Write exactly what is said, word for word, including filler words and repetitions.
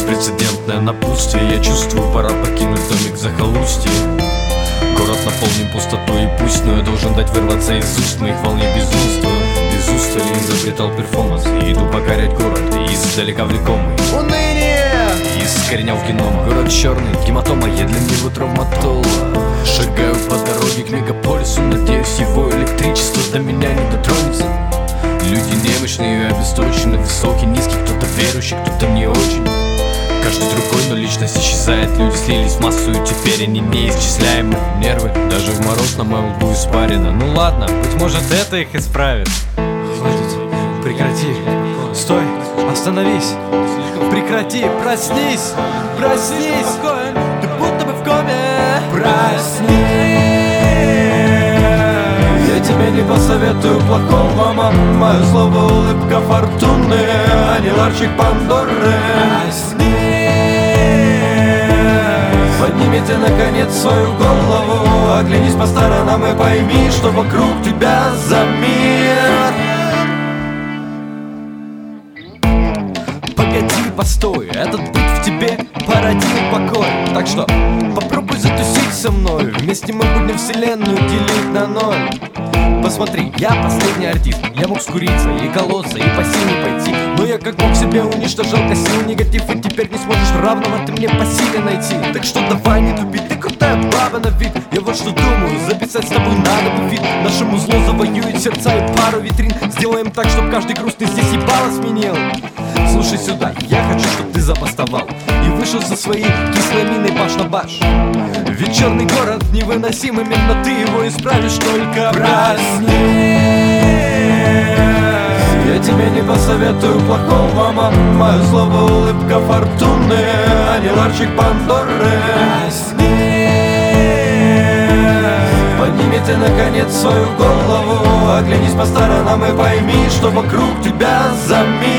Беспрецедентное напутствие. Я чувствую, пора покинуть домик захолустье. Город наполнен пустотой, и пусть, но я должен дать вырваться из уст моих волне безумства. Без устали изобретал перформанс, и иду покорять город, издалека влекомый уныние искоренял в геном. Город черный, гематома, я для него травматолог. Шагаю по дороге к мегаполису, надеюсь, его электричество до меня не дотронется. Люди немощные и обесточены, высокий, низкий, кто-то верующий, кто-то не очень. Каждый другой, но личность исчезает. Люди слились в массу, и теперь они неисчисляемы. Нервы даже в мороз на моем лбу испарено. Ну ладно, быть может, это их исправит. Хватит, прекрати, стой, остановись. Прекрати, проснись, проснись. Ты будто бы в коме. Проснись. Я тебе не посоветую плохого, мама. Мое слово улыбка фортуны, а не ларчик Пандоры. Проснись. Поднимите наконец свою голову, оглянись по сторонам и пойми, что вокруг тебя за мир. Погоди, постой, этот бит в тебе породил покой. Так что попробуй затусить со мной, вместе мы будем вселенную делить на ноль. Посмотри, я последний артист. Я мог скуриться и колоться, и по силе пойти, но я как мог себе уничтожал, косил негатив. И теперь не сможешь равного ты мне по силе найти. Так что давай не тупи, ты крутая баба на вид. Я вот что думаю, записать с тобой надо бы фит. Нашему зло завоюет сердца и пару витрин. Сделаем так, чтоб каждый грустный здесь ебало сменил. Слушай сюда, я хочу, чтоб ты запостовал и вышел со своей кислой миной баш на баш. Ведь черный город невыносим, именно ты его исправишь, только проснись. Я тебе не посоветую плохого, мама. Мое слово улыбка фортуны, а не ларчик Пандоры. Проснись. Поднимите наконец свою голову, оглянись по сторонам и пойми, что вокруг тебя за мир.